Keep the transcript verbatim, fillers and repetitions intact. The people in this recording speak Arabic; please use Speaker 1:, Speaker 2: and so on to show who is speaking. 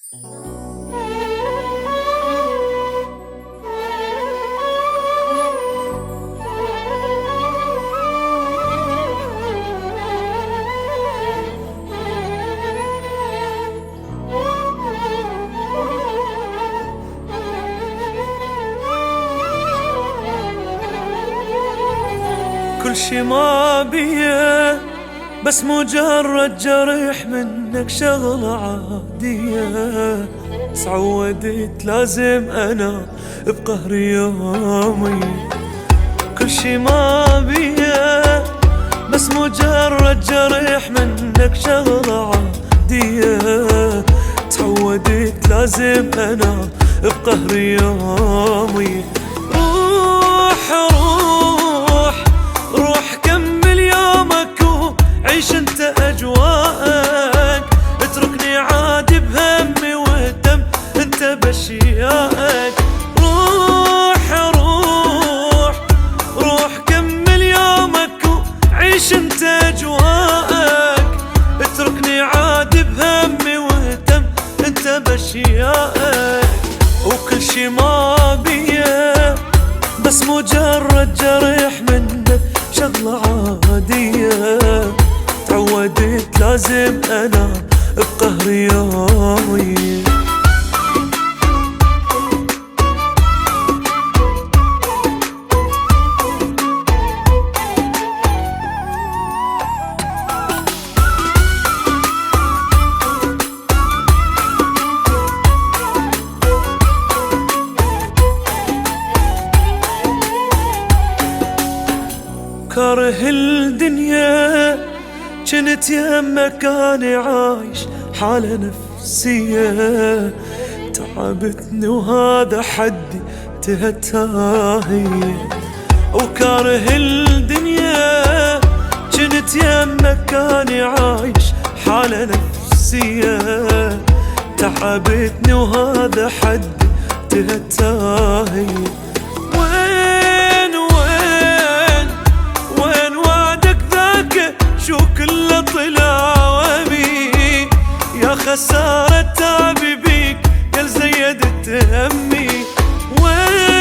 Speaker 1: كل شي ما بيه بس مجرد جرح منك شغلة عادية. تعودت لازم أنا بقهر يومي. كل شي ما بيه بس مجرد جرح منك شغلة عادية. تعودت لازم أنا بقهر يومي. روح روح روح كمل يومك وعيش انت اجواءك. اتركني عادي بهمي وهتم انت باشيائك. روح روح روح كمل يومك وعيش انت اجواءك. اتركني عادي بهمي وهتم انت باشيائك. وكل شي ما بيه بس مجرد جرح منك شغلة عادية. تعودت لازم أنا بقهر يومي. كاره الدنيا جنت يمك أنا عايش حالة نفسية. تعبتني وهذا حدي تهتاهي. وكاره الدنيا جنت يمك أنا عايش حالة نفسية. تعبتني وهذا حدي تهتاهي. شو كله طلع وهمي. يا خسارة تعبي بيك يا زيدت همي. وين